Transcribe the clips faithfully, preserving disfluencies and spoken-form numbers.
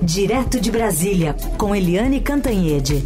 Direto de Brasília, com Eliane Cantanhede.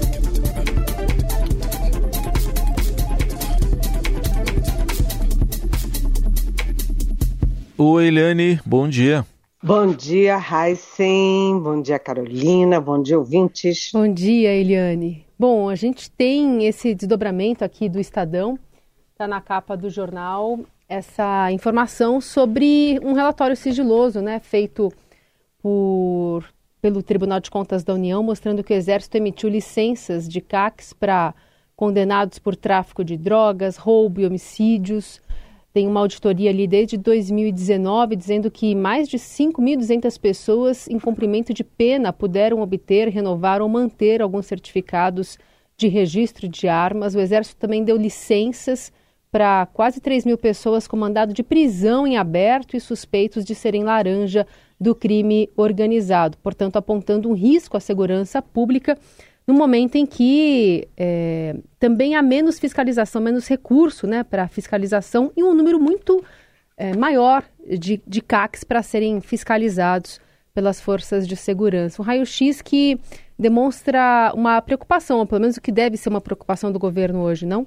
Oi, Eliane, bom dia. Bom dia, Heisen, bom dia, Carolina, bom dia, ouvintes. Bom dia, Eliane. Bom, a gente tem esse desdobramento aqui do Estadão, está na capa do jornal, essa informação sobre um relatório sigiloso, né, feito por, pelo Tribunal de Contas da União, mostrando que o Exército emitiu licenças de C A Cs para condenados por tráfico de drogas, roubo e homicídios. Tem uma auditoria ali desde dois mil e dezenove, dizendo que mais de cinco mil e duzentas pessoas em cumprimento de pena puderam obter, renovar ou manter alguns certificados de registro de armas. O Exército também deu licenças para quase três mil pessoas com mandado de prisão em aberto e suspeitos de serem laranja do crime organizado, portanto apontando um risco à segurança pública no momento em que é, também há menos fiscalização, menos recurso, né, para fiscalização e um número muito é, maior de, de C A Cs para serem fiscalizados pelas forças de segurança. Um raio-x que demonstra uma preocupação, ou pelo menos o que deve ser uma preocupação do governo hoje, não?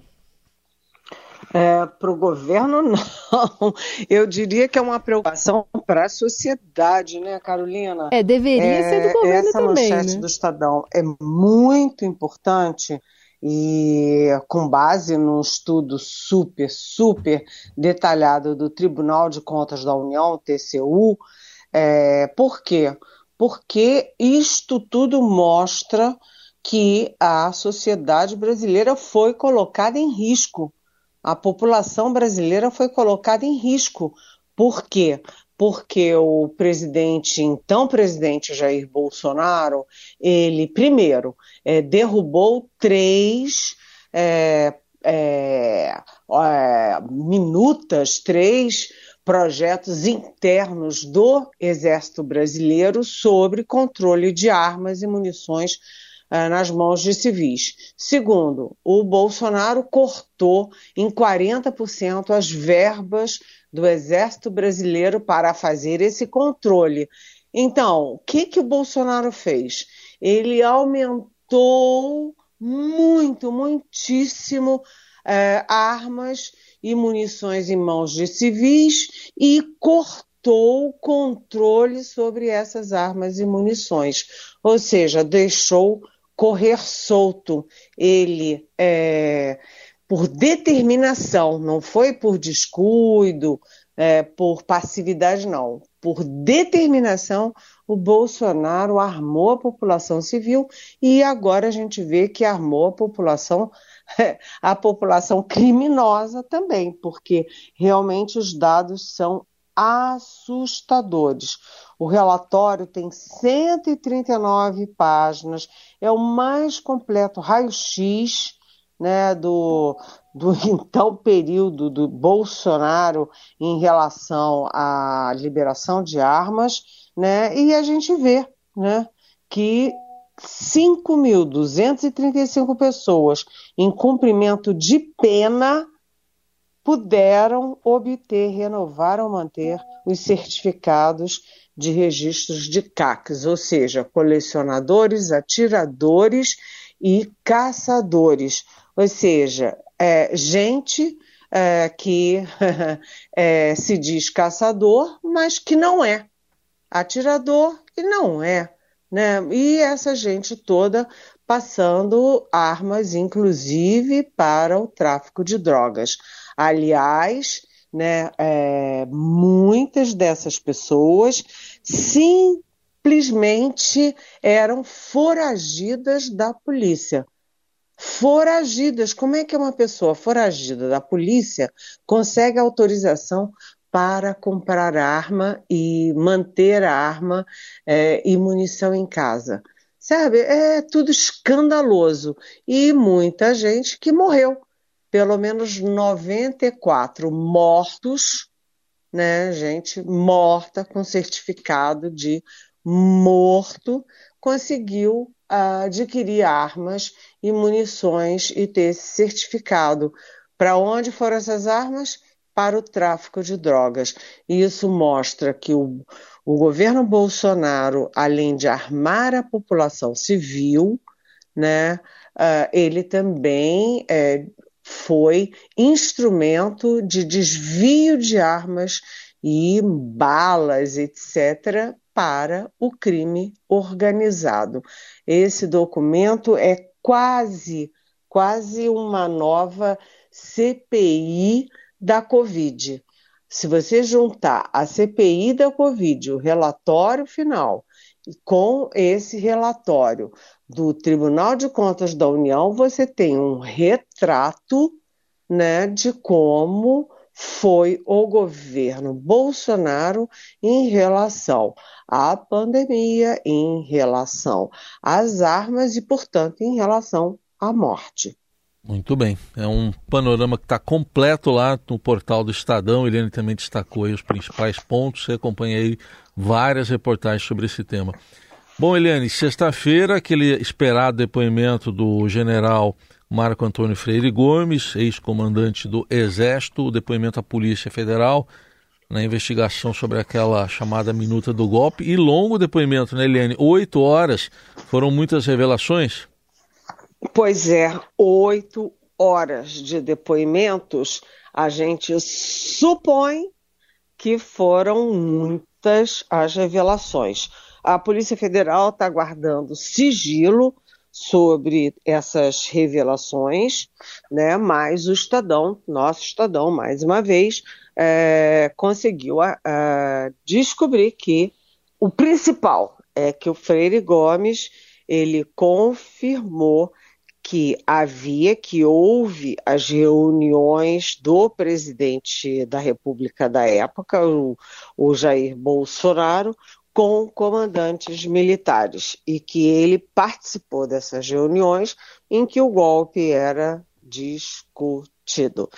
É, para o governo, não. Eu diria que é uma preocupação para a sociedade, né, Carolina? É, deveria é, ser do governo essa também, Essa manchete né? do Estadão é muito importante e com base num estudo super, super detalhado do Tribunal de Contas da União, T C U. É, por quê? Porque isto tudo mostra que a sociedade brasileira foi colocada em risco. A população brasileira foi colocada em risco. Por quê? Porque o presidente, então presidente Jair Bolsonaro, ele primeiro é, derrubou três é, é, é, minutas, três projetos internos do Exército Brasileiro sobre controle de armas e munições nas mãos de civis. Segundo, o Bolsonaro cortou em quarenta por cento as verbas do Exército Brasileiro para fazer esse controle. Então, o que, que o Bolsonaro fez? Ele aumentou muito, muitíssimo é, armas e munições em mãos de civis e cortou o controle sobre essas armas e munições. Ou seja, deixou correr solto. Ele, é, por determinação, não foi por descuido, é, por passividade, não. Por determinação, o Bolsonaro armou a população civil e agora a gente vê que armou a população, a população criminosa também, porque realmente os dados são assustadores. O relatório tem cento e trinta e nove páginas, é o mais completo raio-x, né, do, do então período do Bolsonaro em relação à liberação de armas, né, e a gente vê, né, que cinco mil duzentas e trinta e cinco pessoas em cumprimento de pena puderam obter, renovar ou manter os certificados de registros de C A Cs, ou seja, colecionadores, atiradores e caçadores, ou seja, é, gente é, que é, se diz caçador, mas que não é, atirador e não é, né? E essa gente toda passando armas, inclusive, para o tráfico de drogas. Aliás, né, é, muitas dessas pessoas simplesmente eram foragidas da polícia. Foragidas. Como é que uma pessoa foragida da polícia consegue autorização para comprar arma e manter a arma é, e munição em casa? Sabe, é tudo escandaloso. E muita gente que morreu. Pelo menos noventa e quatro mortos, né, gente morta com certificado de morto, conseguiu uh, adquirir armas e munições e ter esse certificado. Para onde foram essas armas? para o tráfico de drogas. E isso mostra que o, o governo Bolsonaro, além de armar a população civil, né, uh, ele também é, foi instrumento de desvio de armas e balas, etcétera, para o crime organizado. Esse documento é quase, quase uma nova C P I da Covid. Se você juntar a C P I da Covid, o relatório final, com esse relatório do Tribunal de Contas da União, você tem um retrato, né, de como foi o governo Bolsonaro em relação à pandemia, em relação às armas e, portanto, em relação à morte. Muito bem, é um panorama que está completo lá no portal do Estadão. Eliane também destacou aí os principais pontos, você acompanha aí várias reportagens sobre esse tema. Bom, Eliane, sexta-feira, aquele esperado depoimento do general Marco Antônio Freire Gomes, ex-comandante do Exército, o depoimento à Polícia Federal na investigação sobre aquela chamada minuta do golpe, e longo depoimento, né, Eliane? Oito horas, foram muitas revelações? Pois é, oito horas de depoimentos, a gente supõe que foram muitas as revelações. A Polícia Federal está guardando sigilo sobre essas revelações, né? Mas o Estadão, nosso Estadão, mais uma vez, é, conseguiu a, a descobrir que o principal é que o Freire Gomes, ele confirmou que havia, que houve as reuniões do presidente da República da época, o, o Jair Bolsonaro, com comandantes militares, e que ele participou dessas reuniões em que o golpe era discutido.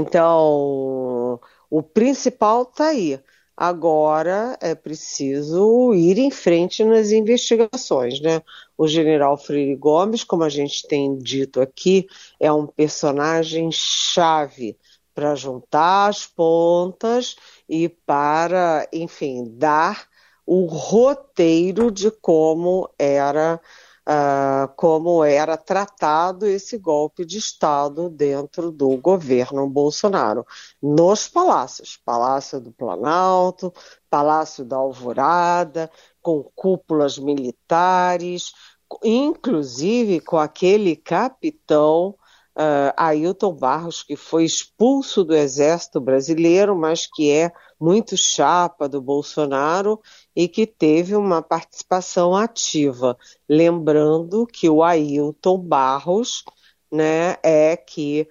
Então, o principal está aí. Agora é preciso ir em frente nas investigações, né? O general Freire Gomes, como a gente tem dito aqui, é um personagem chave para juntar as pontas e para, enfim, dar o roteiro de como era, uh, como era tratado esse golpe de Estado dentro do governo Bolsonaro, nos palácios, Palácio do Planalto, Palácio da Alvorada, com cúpulas militares, inclusive com aquele capitão Uh, Ailton Barros, que foi expulso do Exército Brasileiro, mas que é muito chapa do Bolsonaro e que teve uma participação ativa. Lembrando que o Ailton Barros, né, é que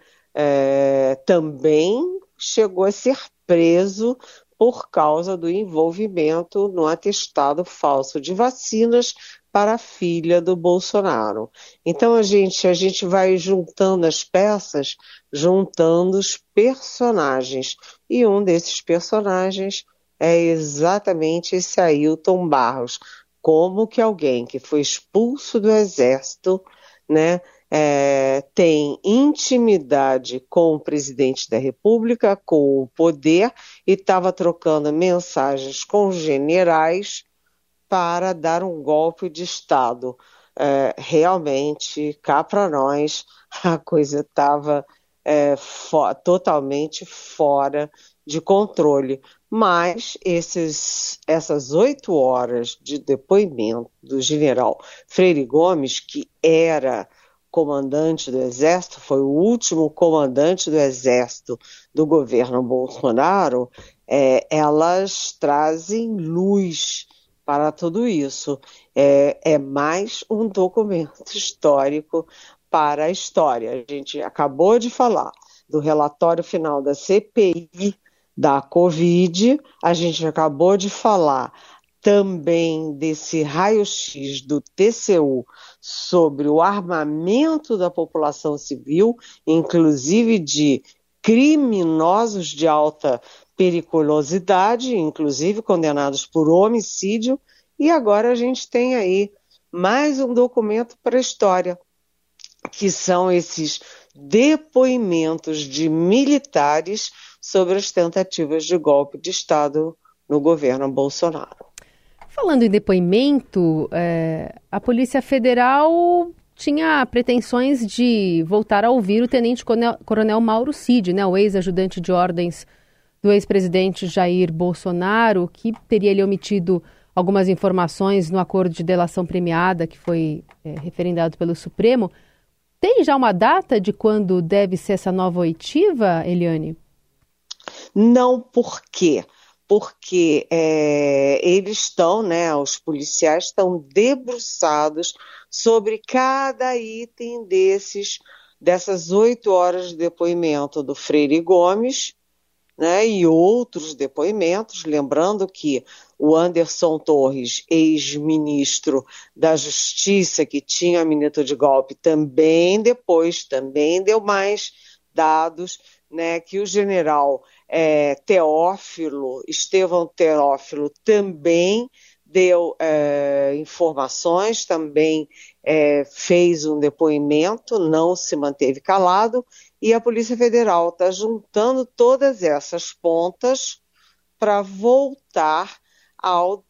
é, também chegou a ser preso por causa do envolvimento no atestado falso de vacinas para a filha do Bolsonaro. Então a gente, a gente vai juntando as peças, juntando os personagens. E um desses personagens é exatamente esse Ailton Barros. Como que alguém que foi expulso do Exército, né, é, tem intimidade com o presidente da República, com o poder, e estava trocando mensagens com generais para dar um golpe de Estado. É, realmente, cá para nós, a coisa estava é, fo- totalmente fora de controle. Mas esses, essas oito horas de depoimento do general Freire Gomes, que era comandante do Exército, foi o último comandante do Exército do governo Bolsonaro, é, elas trazem luz para tudo isso. É, é mais um documento histórico para a história. A gente acabou de falar do relatório final da C P I da Covid, a gente acabou de falar também desse raio-x do T C U sobre o armamento da população civil, inclusive de criminosos de alta periculosidade, inclusive condenados por homicídio, e agora a gente tem aí mais um documento para a história, que são esses depoimentos de militares sobre as tentativas de golpe de Estado no governo Bolsonaro. Falando em depoimento, é, a Polícia Federal tinha pretensões de voltar a ouvir o tenente-coronel Mauro Cid, né, o ex-ajudante de ordens do ex-presidente Jair Bolsonaro, que teria ele omitido algumas informações no acordo de delação premiada que foi é, referendado pelo Supremo. Tem já uma data de quando deve ser essa nova oitiva, Eliane? Não, por quê? Porque é, eles estão, né, os policiais estão debruçados sobre cada item desses, dessas oito horas de depoimento do Freire Gomes, né, e outros depoimentos, lembrando que o Anderson Torres, ex-ministro da Justiça, que tinha minuto de golpe, também depois, também deu mais dados, né, que o general é, Teófilo, Estevão Teófilo, também deu é, informações, também é, fez um depoimento, não se manteve calado, e a Polícia Federal está juntando todas essas pontas para voltar ao,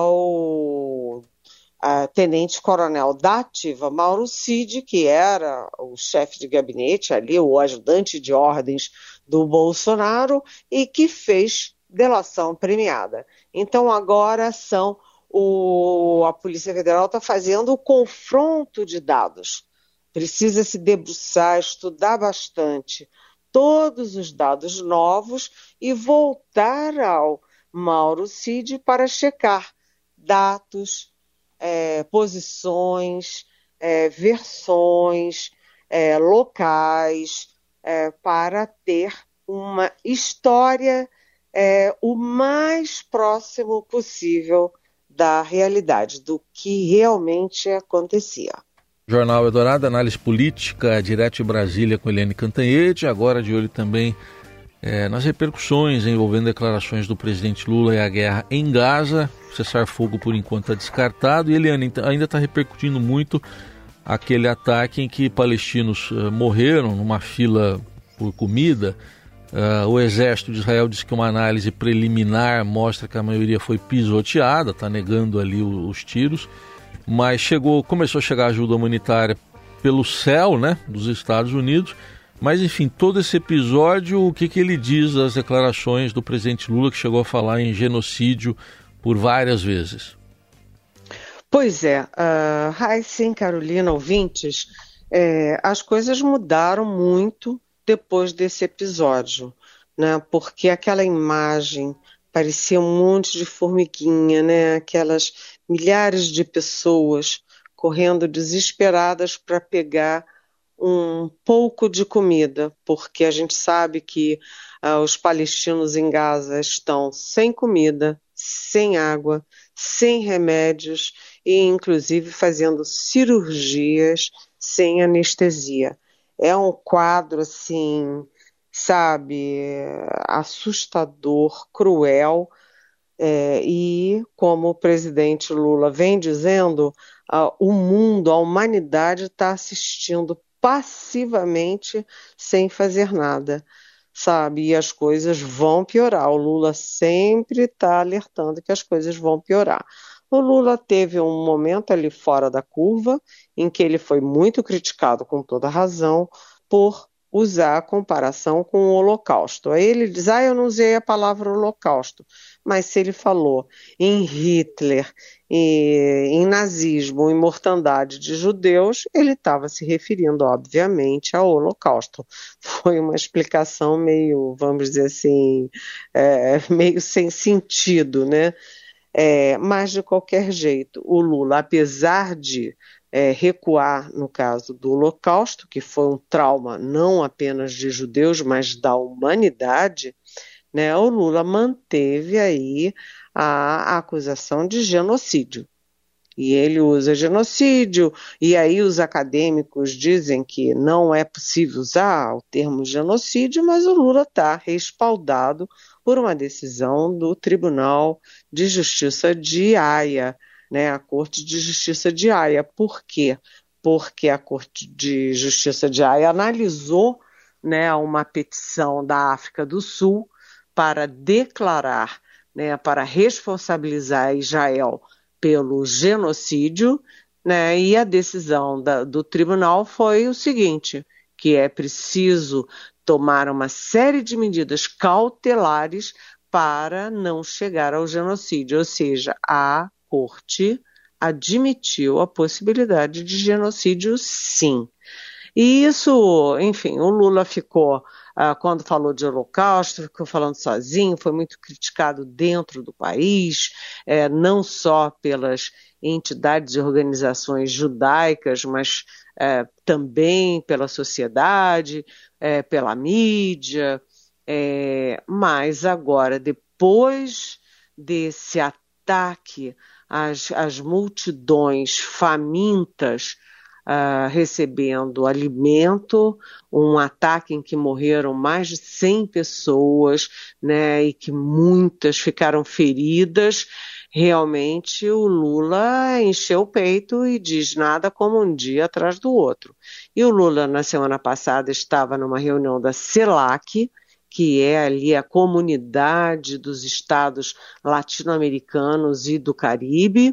ao tenente-coronel da ativa Mauro Cid, que era o chefe de gabinete ali, o ajudante de ordens do Bolsonaro, e que fez delação premiada. Então agora são o, a Polícia Federal está fazendo o confronto de dados. Precisa se debruçar, estudar bastante todos os dados novos e voltar ao Mauro Cid para checar dados, é, posições, é, versões, é, locais, é, para ter uma história é, o mais próximo possível da realidade, do que realmente acontecia. Jornal Eldorado, análise política, direto de Brasília com Eliane Cantanhede, agora de olho também é, nas repercussões envolvendo declarações do presidente Lula e a guerra em Gaza. Cessar fogo por enquanto está descartado, e Eliane, ainda está repercutindo muito aquele ataque em que palestinos uh, morreram numa fila por comida. Uh, o exército de Israel disse que uma análise preliminar mostra que a maioria foi pisoteada, está negando ali o, os tiros. Mas chegou, começou a chegar ajuda humanitária pelo céu, né, dos Estados Unidos. Mas, enfim, todo esse episódio, o que, que ele diz das declarações do presidente Lula, que chegou a falar em genocídio por várias vezes? Pois é, uh, Raíssa, Carolina, ouvintes, é, as coisas mudaram muito depois desse episódio, né, porque aquela imagem parecia um monte de formiguinha, né, aquelas milhares de pessoas correndo desesperadas para pegar um pouco de comida, porque a gente sabe que uh, os palestinos em Gaza estão sem comida, sem água, sem remédios e inclusive fazendo cirurgias sem anestesia. É um quadro assim, sabe, assustador, cruel. É, e, como o presidente Lula vem dizendo, uh, o mundo, a humanidade está assistindo passivamente sem fazer nada, sabe? E as coisas vão piorar. O Lula sempre está alertando que as coisas vão piorar. O Lula teve um momento ali fora da curva, em que ele foi muito criticado, com toda razão, por usar a comparação com o Holocausto. Aí ele diz, ah, eu não usei a palavra Holocausto, mas se ele falou em Hitler, em nazismo, em mortandade de judeus, ele estava se referindo, obviamente, ao Holocausto. Foi uma explicação meio, vamos dizer assim, é, meio sem sentido, né? É, mas, de qualquer jeito, o Lula, apesar de É, recuar no caso do Holocausto, que foi um trauma não apenas de judeus, mas da humanidade, né, o Lula manteve aí a, a acusação de genocídio. E ele usa genocídio, e aí os acadêmicos dizem que não é possível usar o termo genocídio, mas o Lula está respaldado por uma decisão do Tribunal de Justiça de Haia, né, a Corte de Justiça de Haia. Por quê? porque a Corte de Justiça de Haia analisou, né, uma petição da África do Sul para declarar, né, para responsabilizar Israel pelo genocídio, né, e a decisão da, do tribunal foi o seguinte, que é preciso tomar uma série de medidas cautelares para não chegar ao genocídio, ou seja, a Corte admitiu a possibilidade de genocídio, sim. E isso, enfim, o Lula ficou, ah, quando falou de holocausto, ficou falando sozinho, foi muito criticado dentro do país, eh, não só pelas entidades e organizações judaicas, mas eh, também pela sociedade, eh, pela mídia, eh, mas agora, depois desse ataque às, às multidões famintas, Uh, recebendo alimento, um ataque em que morreram mais de cem pessoas, né, e que muitas ficaram feridas, realmente o Lula encheu o peito e diz nada como um dia atrás do outro. E o Lula, na semana passada, estava numa reunião da CELAC, que é ali a comunidade dos estados latino-americanos e do Caribe,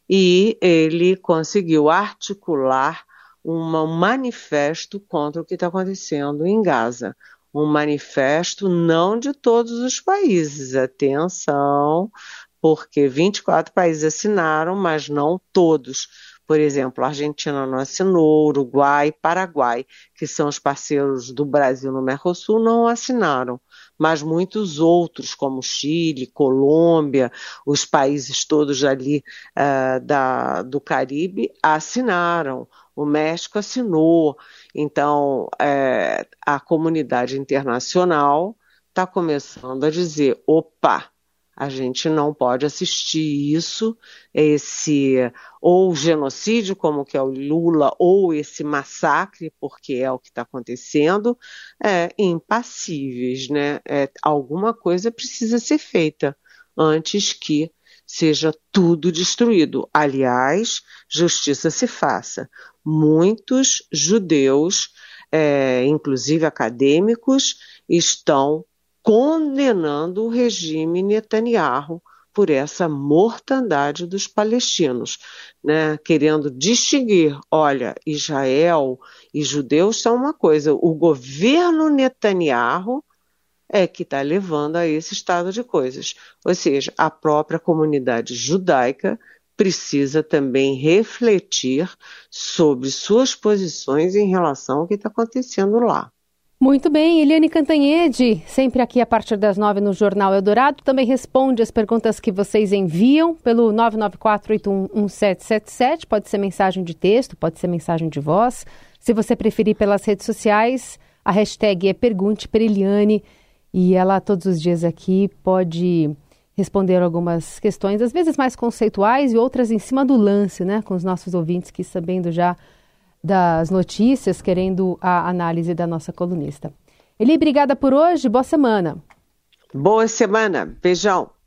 e ele conseguiu articular uma, um manifesto contra o que está acontecendo em Gaza. Um manifesto não de todos os países, atenção, porque vinte e quatro países assinaram, mas não todos. Por exemplo, a Argentina não assinou, Uruguai, Paraguai, que são os parceiros do Brasil no Mercosul, não assinaram. Mas muitos outros, como Chile, Colômbia, os países todos ali uh, da, do Caribe, assinaram. O México assinou. Então, é, a comunidade internacional está começando a dizer, opa, a gente não pode assistir isso, esse ou genocídio, como que é o Lula, ou esse massacre, porque é o que está acontecendo, é, impassíveis, né? É, alguma coisa precisa ser feita antes que seja tudo destruído. Aliás, justiça se faça. Muitos judeus, é, inclusive acadêmicos, estão condenando o regime Netanyahu por essa mortandade dos palestinos, né? Querendo distinguir, olha, Israel e judeus são uma coisa, o governo Netanyahu é que está levando a esse estado de coisas. Ou seja, a própria comunidade judaica precisa também refletir sobre suas posições em relação ao que está acontecendo lá. Muito bem, Eliane Cantanhede, sempre aqui a partir das nove no Jornal Eldorado, também responde as perguntas que vocês enviam pelo nove nove quatro oito um um sete sete sete, pode ser mensagem de texto, pode ser mensagem de voz. Se você preferir pelas redes sociais, a hashtag é Pergunte para Eliane e ela todos os dias aqui pode responder algumas questões, às vezes mais conceituais e outras em cima do lance, né, com os nossos ouvintes que sabendo já das notícias, querendo a análise da nossa colunista. Eli, obrigada por hoje, boa semana. Boa semana, beijão.